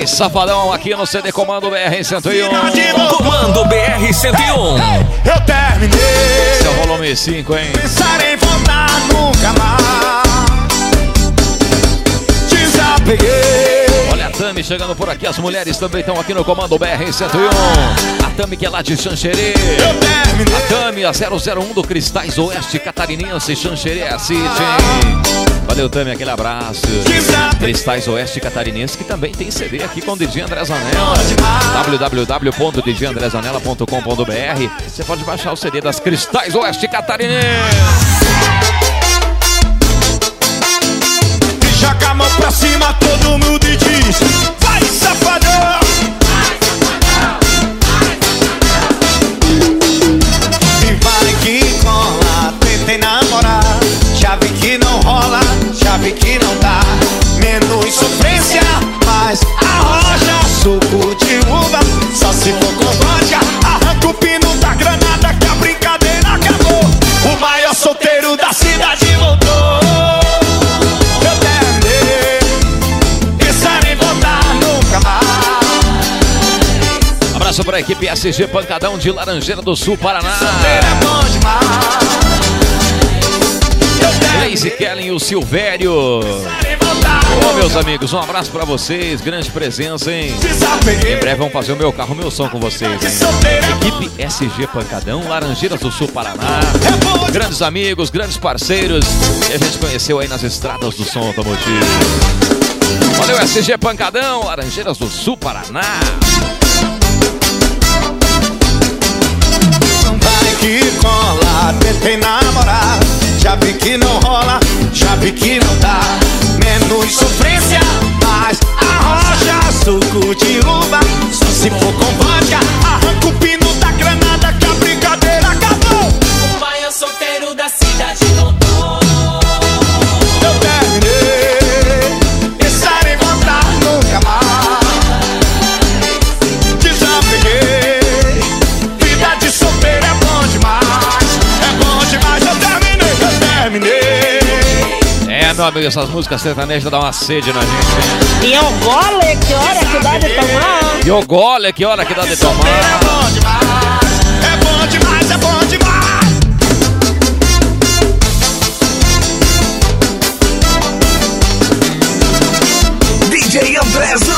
mais safadão aqui no CD Comando BR-101. Comando BR-101. Eu terminei. Esse é o volume 5, hein? Pensar em voltar nunca mais. Desapeguei. Olha a Tami chegando por aqui, as mulheres também estão aqui no Comando BR-101. A Tami que é lá de Xanxerê. Eu terminei. A Tami, a 001 do Cristais Oeste Catarinense, Xanxerê City. Valeu, Tami, aquele abraço. Cristais Oeste Catarinense, que também tem CD aqui com o DJ André Zanella. www.djandrezanella.com.br. Você pode baixar o CD das Cristais Oeste Catarinense. Joga a mão pra cima, todo mundo e diz: vai, safadão! E vai que cola, tentei namorar. Já vi que não rola, já vi que não dá. Menos sofrência, mais arroja. Suco de uva, só se for com vodka. Arranca o pino da granada que a brincadeira acabou. O maior solteiro da cidade voltou. Abraço para a equipe SG Pancadão de Laranjeira do Sul, Paraná. Lazy Kellen e o Silvério. Ô, meus amigos, um abraço para vocês. Grande presença, hein? Em breve vamos fazer o meu carro, o meu som com vocês, hein? Equipe SG Pancadão, Laranjeiras do Sul, Paraná. Grandes amigos, grandes parceiros que a gente conheceu aí nas estradas do som automotivo. Valeu, SG Pancadão, Laranjeiras do Sul, Paraná. Vai que cola, tentei namorar. Já vi que não rola, já vi que não dá. Menos sofrência, mais arroja. Suco de uva, só se for com vodka. Arranca o pino da granada que a brincadeira acabou. O maior solteiro da cidade voltou. Eu terminei, pensar em voltar nunca mais. Desapeguei, vida de solteiro é bom demais. É bom demais, eu terminei. É, meu amigo, essas músicas sertanejas dão uma sede na gente. E o gole, que hora que dá de tomar? E o gole, que hora que dá de tomar? É bom demais, é bom demais, é bom demais. DJ André